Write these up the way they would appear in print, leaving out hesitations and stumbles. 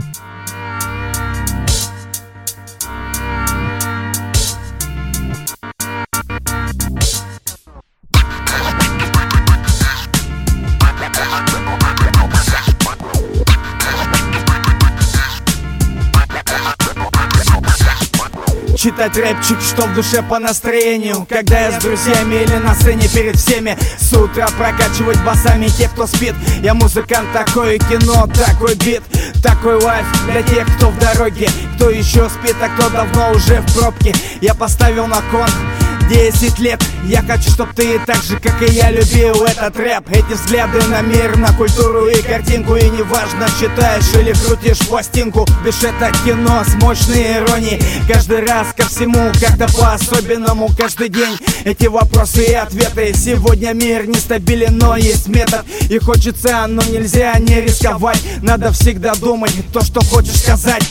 Читать рэпчик, что в душе по настроению, когда я с друзьями или на сцене перед всеми. С утра прокачивать басами тех, кто спит. Я музыкант, такое кино, такой бит, такой лайф для тех, кто в дороге, кто еще спит, а кто давно уже в пробке. Я поставил на кон 10 лет. Я хочу, чтоб ты так же, как и я, любил этот рэп. Эти взгляды на мир, на культуру и картинку. И неважно, читаешь или крутишь пластинку. Бишь, это кино с мощной иронией. Каждый раз ко всему как-то по-особенному. Каждый день эти вопросы и ответы. Сегодня мир нестабилен, но есть метод. И хочется, но нельзя не рисковать. Надо всегда думать то, что хочешь сказать.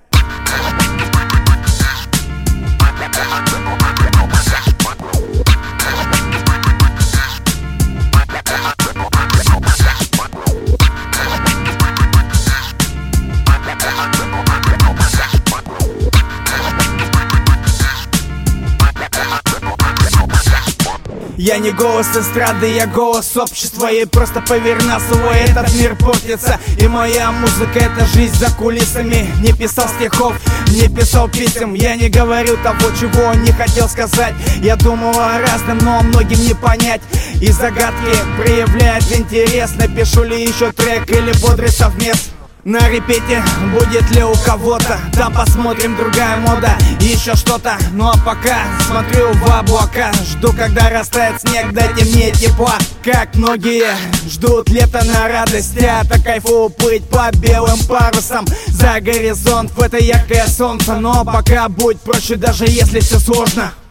Я не голос эстрады, я голос общества. И просто поверь на слово, этот мир портится. И моя музыка — это жизнь за кулисами. Не писал стихов, не писал писем. Я не говорил того, чего не хотел сказать. Я думал о разном, но многим не понять. И загадки проявляют интерес. Напишу ли еще трек или бодрый совмест? На репете будет ли у кого-то? Там посмотрим, другая мода, еще что-то. Ну а пока смотрю в облака, жду, когда растает снег, дайте мне тепла. Как многие ждут лета на радость, а так кайфу плыть по белым парусам за горизонт в это яркое солнце. Но пока будь проще, даже если все сложно.